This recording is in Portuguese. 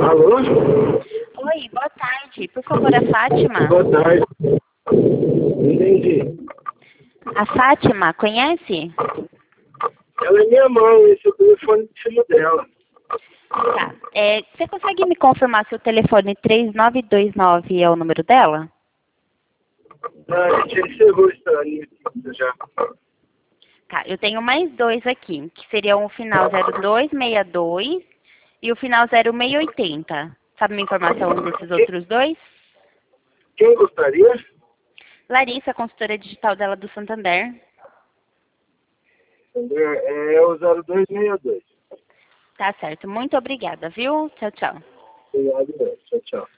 Alô? Oi, boa tarde. Por favor, a Fátima. Boa tarde. Entendi. A Fátima, conhece? Ela é minha mãe, esse é o telefone do filho dela. Tá. Você consegue me confirmar se o telefone 3929 é o número dela? A gente encerrou essa linha já. Tá, eu tenho mais dois aqui, que seriam o final 0262 e o final 0680. Sabe uma informação desses outros dois? Quem gostaria? Larissa, consultora digital dela do Santander. É o 0262. Tá certo. Muito obrigada, viu? Tchau, tchau. Obrigado, tchau, tchau.